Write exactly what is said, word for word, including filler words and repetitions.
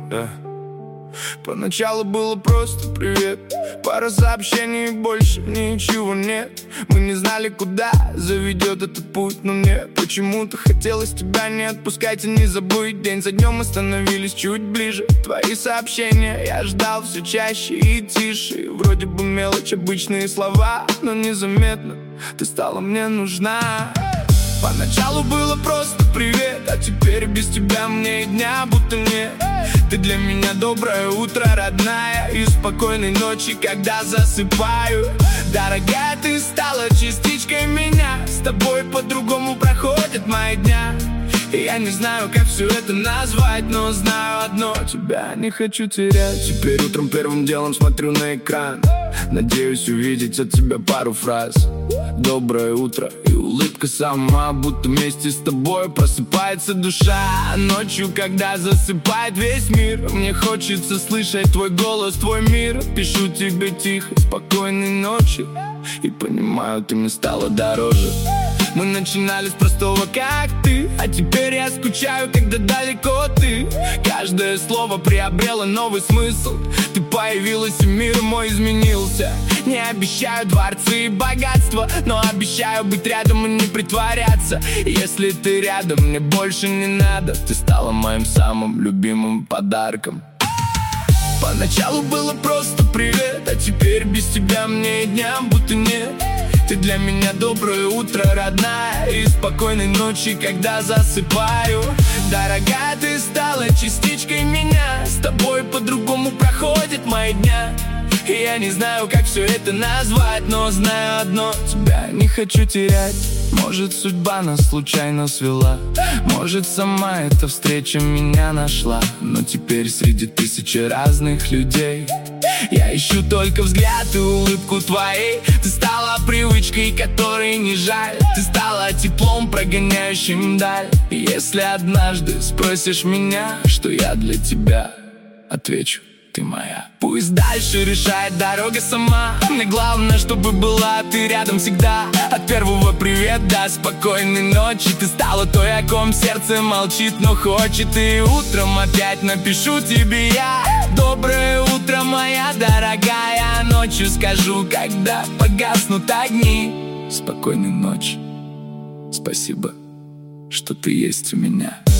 да. Поначалу было просто привет, пара сообщений, больше ничего нет. Мы не знали, куда заведет этот путь, но мне почему-то хотелось тебя не отпускать и не забыть. День за днем мы становились чуть ближе. Твои сообщения я ждал все чаще и тише. Вроде бы мелочь, обычные слова, но незаметно ты стала мне нужна. Поначалу было просто привет, а теперь без тебя мне и дня будто нет. Ты для меня доброе утро, родная, и спокойной ночи, когда засыпаю. Дорогая, ты стала частичкой меня, с тобой по-другому проходят мои дня. И я не знаю, как все это назвать, но знаю одно: тебя не хочу терять. Теперь утром первым делом смотрю на экран, надеюсь увидеть от тебя пару фраз. Доброе утро, и улыбка сама, будто вместе с тобой просыпается душа. Ночью, когда засыпает весь мир, мне хочется слышать твой голос, твой мир. Пишу тебе тихо: спокойной ночи, и понимаю, ты мне стала дороже. Мы начинали с простого, как ты, а теперь я скучаю, когда далеко ты. Каждое слово приобрело новый смысл. Ты появилась, и мир мой изменился. Не обещаю дворцы и богатства, но обещаю быть рядом и не притворяться. Если ты рядом, мне больше не надо. Ты стала моим самым любимым подарком. Поначалу было просто привет, а теперь без тебя мне и дня будто нет. Ты для меня доброе утро, родная, и спокойной ночи, когда засыпаю. Дорогая, ты стала частичкой меня, с тобой по-другому проходят мои дня. И я не знаю, как все это назвать, но знаю одно: тебя не хочу терять. Может, судьба нас случайно свела, может, сама эта встреча меня нашла. Но теперь среди тысячи разных людей я ищу только взгляд и улыбку твоей. Ты стала привычкой, которой не жаль. Ты стала теплом, прогоняющим даль. И если однажды спросишь меня, что я для тебя, отвечу: ты моя. Пусть дальше решает дорога сама, мне главное, чтобы была ты рядом всегда. От первого привет до спокойной ночи ты стала той, о ком сердце молчит, но хочет. И утром опять напишу тебе я: доброе утро, моя дорогая. Ночью скажу, когда погаснут огни: спокойной ночи, спасибо, что ты есть у меня.